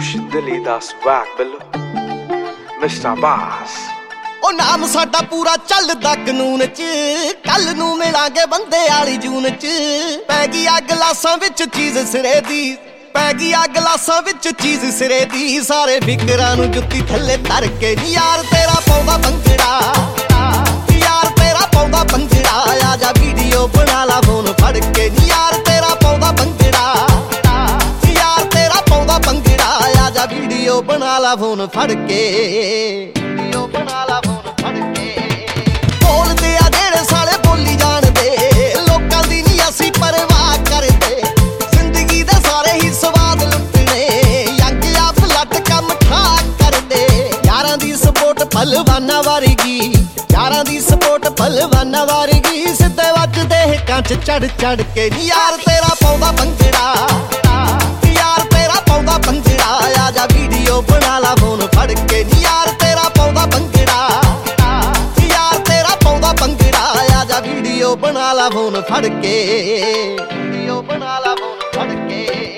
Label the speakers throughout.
Speaker 1: ਦਿੱਲੀ ਦਾ ਸਵੈਗ ਬਿੱਲੋ mister boss.
Speaker 2: ਉਹ ਨਾਮ ਸਾਡਾ ਪੂਰਾ ਚੱਲਦਾ ਕਾਨੂੰਨ ਚ, ਕੱਲ ਨੂੰ ਮਿਲਾਂਗੇ ਬੰਦੇ ਵਾਲੀ ਜੂਨ ਚ। ਪੈ ਗਈ ਆ ਗਲਾਸਾਂ ਵਿੱਚ ਚੀਜ਼ ਸਿਰੇ ਦੀ, ਪੈ ਗਈ ਆ ਗਲਾਸਾਂ ਵਿੱਚ ਚੀਜ਼ ਸਿਰੇ ਦੀ। ਸਾਰੇ ਫਿਕਰਾਂ ਨੂੰ ਜੁੱਤੀ ਥੱਲੇ ਧਰ ਕੇ ਨੀ ਯਾਰ ਤੇਰਾ ਪਾਉਂਦਾ ਭੰਗੜਾ, ਯਾਰ ਤੇਰਾ ਪਾਉਂਦਾ ਭੰਗੜਾ। ਆ ਜਾ ਵੀਡੀਓ ਬਣਾ ਲਾ ਫੋਨ ਫੜ ਕੇ ਨੀ ਯਾਰ ਤੇਰਾ ਪਾਉਂਦਾ ਭੰਗੜਾ, ਯਾਰ ਤੇਰਾ ਪਾਉਂਦਾ ਭੰਗੜਾ। ਆ ਜਾ ਵੀਡੀਓ ਬਣਾ ਲਾ ਫੋਨ ਫੜ ਕੇ, ਵੀਡੀਓ ਬਣਾ ਲਾ ਫੋਨ ਫੜ ਕੇ। ਬੋਲਦੇ ਆ ਜਿਹੜੇ ਸਾਲੇ ਬੋਲੀ ਜਾਣਦੇ, ਲੋਕਾਂ ਦੀ ਨੀ ਅਸੀਂ ਪਰਵਾਹ ਕਰਦੇ। ਜ਼ਿੰਦਗੀ ਦੇ ਸਾਰੇ ਹੀ ਸਵਾਦ ਲੁੱਟਣੇ, ਯੰਗ ਆ ਫਲੱਟ ਕੰਮ ਠਾਕ ਕਰਦੇ। ਯਾਰਾਂ ਦੀ ਸਪੋਰਟ ਭਲਵਾਨਾਂ ਵਰਗੀ, ਯਾਰਾਂ ਦੀ ਸਪੋਰਟ ਭਲਵਾਨਾਂ ਵਰਗੀ। ਸਿੱਧੇ ਵੱਜਦੇ ਹਿੱਕਾਂ ਚ ਚੜ ਚੜ ਕੇ ਨੀ ਯਾਰ ਤੇਰਾ ਪਾਉਂਦਾ ਭੰਗੜਾ, ਯਾਰ ਤੇਰਾ ਪਾਉਂਦਾ ਭੰਗੜਾ। ਆ ਜਾ ਵੀਡੀਓ ਬਣਾ ਲਾ ਫੋਨ ਫੜ ਕੇ ਨੀ ਯਾਰ ਤੇਰਾ ਪਾਉਂਦਾ ਭੰਗੜਾ, ਯਾਰ ਤੇਰਾ ਪਾਉਂਦਾ ਭੰਗੜਾ। ਆ ਜਾ ਵੀਡੀਓ ਬਣਾ ਲਾ ਫੋਨ ਫੜ ਕੇ, ਵੀਡੀਓ ਬਣਾ ਲਾ ਫੋਨ ਫੜ ਕੇ।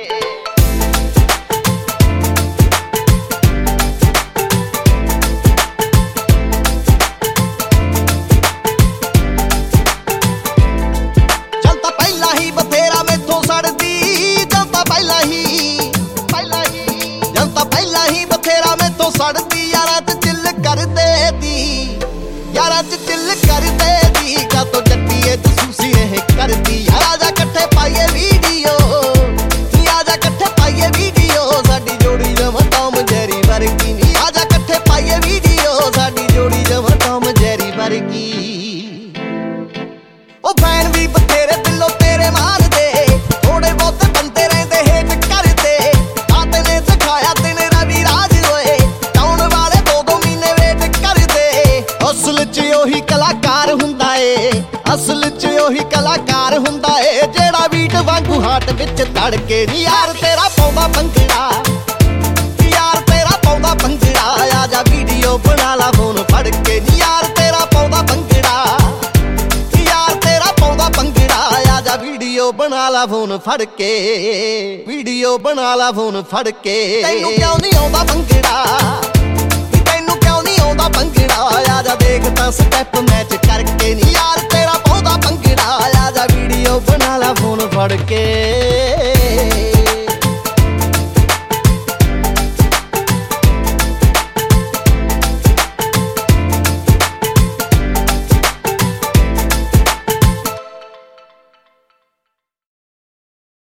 Speaker 2: ਸੜਦੀ ਯਾਰਾਂ ਚ ਚਿੱਲ ਕਰਦੇ ਦੀ, ਯਾਰਾਂ ਚ ਚਿੱਲ ਕਰਦੇ ਦੀ। ਕਾਤੋਂ ਜੱਟੀਏ ਤਸੂਸੀ ਇਹ ਕਰਦੀ ਯਾਰ। ਆ ਜਾ ਇਕੱਠੇ ਪਾਈਏ ਵੀਡੀਓ, ਆ ਜਾ ਇਕੱਠੇ ਪਾਈਏ ਵੀਡੀਓ। ਸਾਡੀ ਜੋੜੀ ਜਮਾਂ ਟੌਮ ਜੈਰੀ ਵਰਗੀ ਨੀ। ਆ ਜਾ ਇਕੱਠੇ ਪਾਈਏ ਵੀਡੀਓ, ਸਾਡੀ ਜੋੜੀ ਜਮਾਂ ਟੌਮ ਜੈਰੀ ਵਰਗੀ। ਉਹ ਫੈਨ ਵੀ ਬਥੇਰੇ ਦਿਲੋਂ ਤੇਰੇ ਮਾਰਦੇ, ਥੋੜੇ ਬਹੁਤੇ ਬੰਦੇ ਰਹਿੰਦੇ ਹੇਠ ਕਰਦੇ। ਆ ਤੈਨੇ ਸਿਖਾਇਆ ਤੈਨੇ ਰਵੀ ਰਾਜ ਹੋਏ, ਅਸਲ ਚ ਉਹੀ ਕਲਾਕਾਰ ਹੁੰਦਾ ਏ, ਅਸਲ ਚ ਉਹੀ ਕਲਾਕਾਰ ਹੁੰਦਾ ਏ। ਜਿਹੜਾ ਬੀਟ ਵਾਂਗੂ ਹਾਰਟ ਵਿੱਚ ਧੜਕੇ ਨੀ ਯਾਰ ਤੇਰਾ ਪਾਉਂਦਾ ਭੰਗੜਾ, ਯਾਰ ਤੇਰਾ ਪਾਉਂਦਾ ਭੰਗੜਾ। ਆ ਜਾ ਵੀਡੀਓ ਬਣਾ ਲਾ ਫੋਨ ਫੜ ਕੇ ਨੀ ਯਾਰ ਤੇਰਾ ਪਾਉਂਦਾ ਭੰਗੜਾ, ਯਾਰ ਤੇਰਾ ਪਾਉਂਦਾ ਭੰਗੜਾ। ਆ ਜਾ ਵੀਡੀਓ ਬਣਾ ਲਾ ਫੋਨ ਫੜ ਕੇ, ਵੀਡੀਓ ਬਣਾ ਲਾ ਫੋਨ ਫੜ ਕੇ। ਤੈਨੂੰ ਕਿਉਂ ਨਹੀਂ ਆਉਂਦਾ ਭੰਗੜਾ, ਤੈਨੂੰ ਕਿਉਂ ਨਹੀਂ ਆਉਂਦਾ ਭੰਗੜਾ। ਆ ਜਾ ਦੇਖ ਤਾਂ ਸਟੈਪ ਮੈਚ ਕਰਕੇ ਨੀ ਯਾਰ ਤੇਰਾ ਪਾਉਂਦਾ ਭੰਗੜਾ। ਆ ਜਾ ਵੀਡੀਓ ਬਣਾ ਲਾ ਫੋਨ ਫੜ ਕੇ।